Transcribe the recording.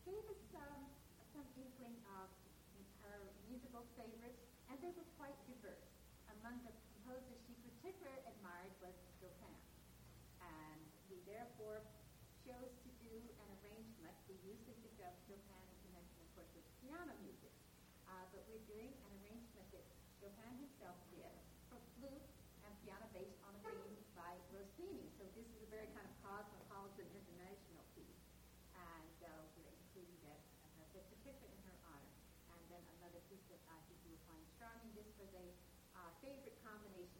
gave us some inkling of her musical favorites, and they were quite diverse. Among the composers she particularly admired was Chopin, and we therefore chose to do an arrangement. The usage of Chopin in connection, of course, with piano music, but we're doing an arrangement that Chopin himself did for flute and piano based on a theme by Rossini. So this is a very kind of cosmopolitan international piece, and we're including that particularly in her honor. And then another piece that I think you will find charming. This was a favorite combination